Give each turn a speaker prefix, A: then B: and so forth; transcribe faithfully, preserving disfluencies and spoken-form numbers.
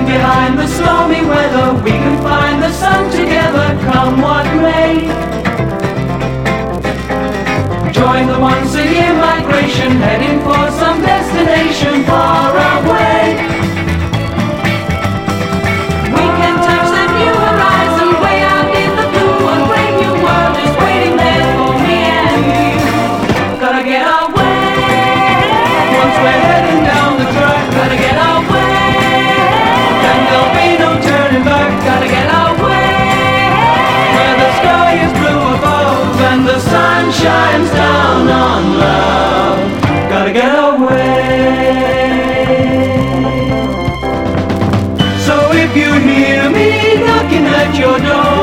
A: behind the stormy weather, we can find the sun together, come what may. Join the once a year migration, heading for some destination far away. We can touch the new horizon, way out in the blue. A brave new world is waiting there for me and you. Gotta get away. Once we're heading down the track, gotta get away. Then there'll be no turning back. Gotta get away. Where the sky is blue above and the sun shines down on love. Gotta get away. So if you hear me knocking at your door,